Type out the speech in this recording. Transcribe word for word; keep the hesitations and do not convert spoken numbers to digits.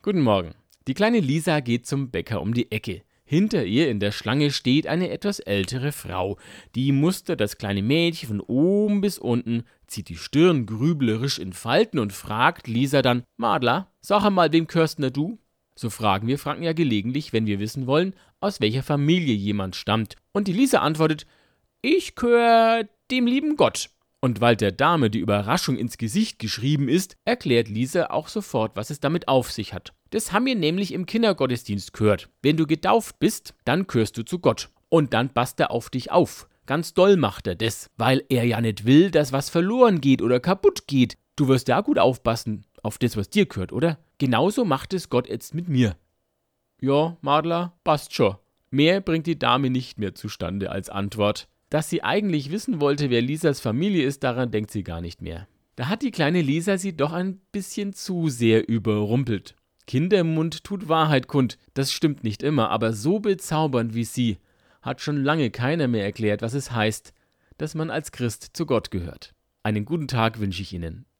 Guten Morgen. Die kleine Lisa geht zum Bäcker um die Ecke. Hinter ihr in der Schlange steht eine etwas ältere Frau. Die mustert das kleine Mädchen von oben bis unten, zieht die Stirn grüblerisch in Falten und fragt Lisa dann: Madler, sag einmal, wem gehörst denn du? So fragen wir Franken ja gelegentlich, wenn wir wissen wollen, aus welcher Familie jemand stammt. Und die Lisa antwortet: Ich gehör dem lieben Gott. Und weil der Dame die Überraschung ins Gesicht geschrieben ist, erklärt Lisa auch sofort, was es damit auf sich hat. Das haben wir nämlich im Kindergottesdienst gehört. Wenn du getauft bist, dann gehörst du zu Gott. Und dann passt er auf dich auf. Ganz doll macht er das, weil er ja nicht will, dass was verloren geht oder kaputt geht. Du wirst ja gut aufpassen auf das, was dir gehört, oder? Genauso macht es Gott jetzt mit mir. Ja, Madler, passt schon. Mehr bringt die Dame nicht mehr zustande als Antwort. Dass sie eigentlich wissen wollte, wer Lisas Familie ist, daran denkt sie gar nicht mehr. Da hat die kleine Lisa sie doch ein bisschen zu sehr überrumpelt. Kindermund tut Wahrheit kund, das stimmt nicht immer, aber so bezaubernd wie sie hat schon lange keiner mehr erklärt, was es heißt, dass man als Christ zu Gott gehört. Einen guten Tag wünsche ich Ihnen.